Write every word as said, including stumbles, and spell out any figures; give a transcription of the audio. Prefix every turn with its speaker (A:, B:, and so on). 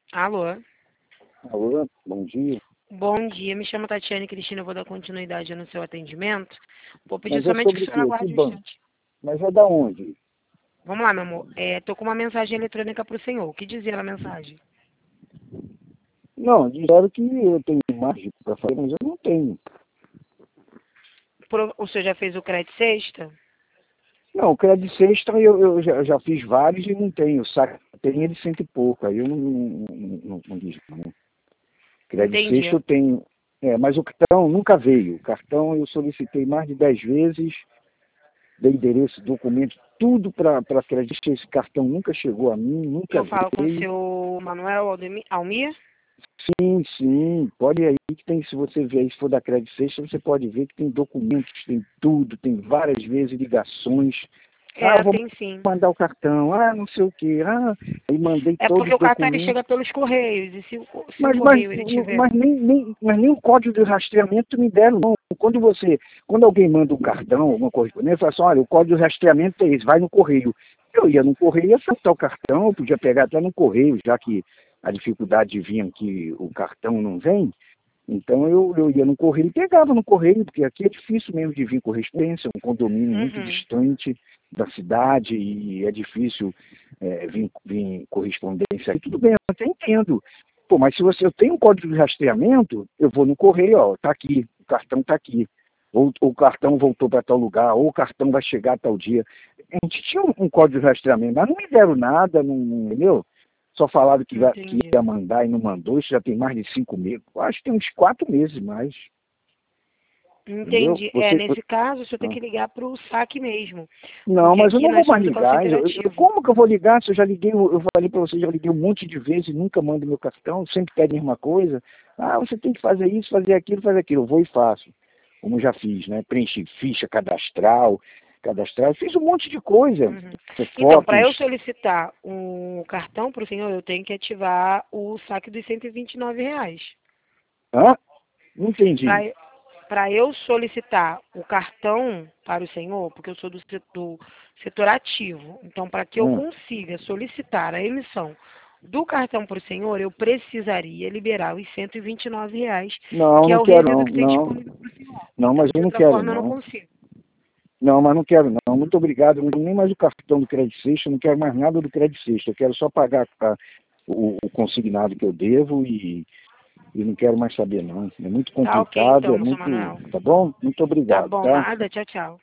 A: Alô?
B: Alô, bom dia.
A: Bom dia, me chamo Tatiane Cristina, eu vou dar continuidade no seu atendimento. Vou pedir
B: Mas é
A: somente que
B: sobre
A: o
B: o
A: senhor
B: quê? Que
A: aguarde um
B: banco?
A: instante.
B: Mas é da onde?
A: Vamos lá, meu amor. Estou com uma mensagem eletrônica para o senhor. O que dizia na mensagem?
B: Não, disseram que eu tenho margem para fazer, mas eu não tenho.
A: Pro- O senhor já fez o crédito sexta?
B: Não, o crédito sexta eu, eu já, já fiz vários e não tenho. Sabe, tem ele cento e pouco, aí eu não, não, não, não, não diz não. Crédito sexta
A: Entendi.
B: eu tenho. É, mas o cartão nunca veio. O cartão eu solicitei mais de dez vezes, dei endereço, documento, tudo para crédito. Esse cartão nunca chegou a mim, nunca
A: Eu falo com o
B: veio.
A: seu Manuel Aldemir- Almir?
B: Sim, sim, pode ir aí que tem, se você ver aí, se for da Crédito Sexta, você pode ver que tem documentos, tem tudo, tem várias vezes ligações. Ah, eu
A: É,
B: vou
A: tem sim.
B: mandar o cartão, ah, não sei o quê, ah, aí mandei
A: É
B: todos
A: porque
B: os
A: o cartão ele
B: documentos.
A: chega pelos correios, e se o, se o
B: Mas, mas,
A: correio ele tiver...
B: mas, nem, nem, mas nem o código de rastreamento me deram, não. Quando você, quando alguém manda um cartão, alguma correspondência, fala assim, olha, o código de rastreamento é esse, vai no correio. Eu ia no correio, ia acertar o cartão, eu podia pegar até no correio, já que a dificuldade de vir aqui, o cartão não vem. Então eu, eu ia no correio e pegava no correio, porque aqui é difícil mesmo de vir correspondência, é um condomínio muito
A: Uhum.
B: distante da cidade e é difícil é, vir, vir correspondência. E tudo bem, eu até entendo. Pô, mas se você eu tenho um código de rastreamento, eu vou no correio, ó, tá aqui, o cartão tá aqui. Ou, ou o cartão voltou para tal lugar, ou o cartão vai chegar a tal dia. A gente tinha um, um código de rastreamento, mas não me deram nada, não, não- entendeu? Só falaram que, vai- que
A: Entendi.
B: ia mandar e não mandou, isso já tem mais de cinco meses. Eu acho que tem uns quatro meses mais, entendeu?
A: Entendi. É,
B: Você,
A: nesse caso, o senhor tem
B: ah,
A: que ligar para o saque mesmo.
B: não,
A: Porque
B: mas eu
A: aqui
B: não vou
A: nós
B: mais
A: somos o call
B: ligar.
A: center
B: Eu, eu-
A: ativo.
B: como que eu vou ligar se eu já liguei, eu falei para você, já liguei um monte de vezes e nunca mando meu cartão, sempre pede a mesma coisa. Ah, você tem que fazer isso, fazer aquilo, fazer aquilo. Eu vou e faço, como já fiz, né? Preenchi ficha cadastral, cadastral, fiz um monte de coisa,
A: Uhum. Então, para
B: fotos.
A: eu solicitar um cartão para o senhor, eu tenho que ativar o saque dos cento e vinte e nove reais.
B: Hã? Não entendi.
A: Para para eu solicitar o cartão para o senhor, porque eu sou do setor, setor ativo, então para que eu
B: Hã?
A: consiga solicitar a emissão do cartão para o senhor, eu precisaria liberar os cento e vinte e nove reais,
B: Não,
A: que é
B: não
A: o
B: quero
A: resíduo
B: não,
A: que tem
B: não,
A: disponível para o senhor.
B: não, mas
A: Então,
B: eu
A: de
B: não
A: outra
B: quero
A: forma, eu não
B: não.
A: consigo.
B: Não, mas não quero não. Muito obrigado. Eu não tenho nem mais o cartão do Crédito Sexta, eu não quero mais nada do Crédito Sexta. Eu quero só pagar a- o, o consignado que eu devo e, e não quero mais saber não. É muito
A: Tá ok,
B: complicado, é
A: então, seu
B: muito,
A: Manuel.
B: tá bom? Muito
A: Tá
B: obrigado,
A: bom,
B: tá?
A: nada, tchau, tchau.